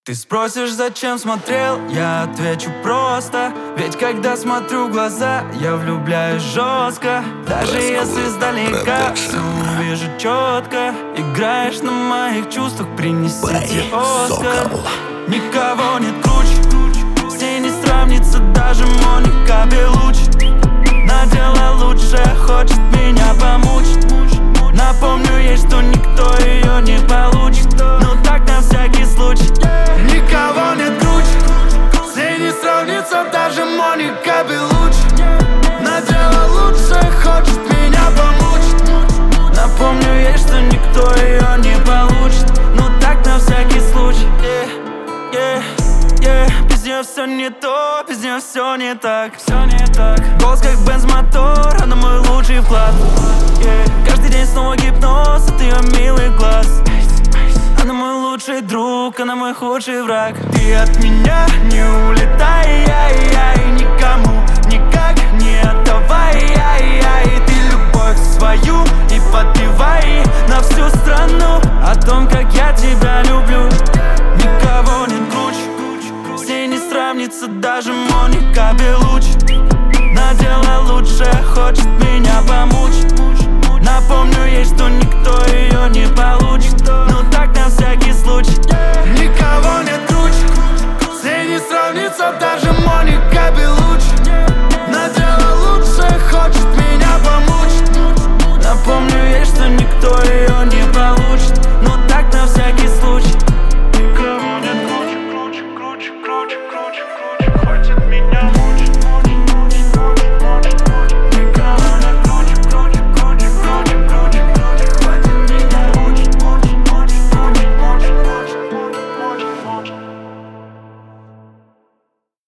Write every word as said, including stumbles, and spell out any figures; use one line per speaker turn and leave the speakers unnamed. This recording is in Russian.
Ты спросишь, зачем смотрел, я отвечу просто. Ведь когда смотрю в глаза, я влюбляюсь жестко. Даже если издалека все увижу четко. Играешь на моих чувствах, принесите Оскар. Никого нет круче, с ней не сравнится даже Моника Белуччи. Надела лучше, хочет меня помучить. Напомню ей, что никто ее не получит. Ну так на всякий случай. Никого нет круче, с ней не сравнится даже Моника Белуччи. Надела лучше, хочет меня помучить. Напомню ей, что никто ее не получит. Ну так на всякий случай. yeah, yeah, yeah. Без нее все не то, без нее все не так. Все не так. Голос как бенз-мотор, она мой лучший вклад. yeah. Каждый день снова гипноз от ее милых глаз. Она мой лучший друг, она мой худший враг. Ты от меня не улетай, ай, ай, никому никак не отдавай, ай, ай. Ты любовь свою и подпевай на всю страну о том, как я тебя люблю. Никого нет круче, с ней не сравнится даже Моника Белуччи. Надела лучше, хочет меня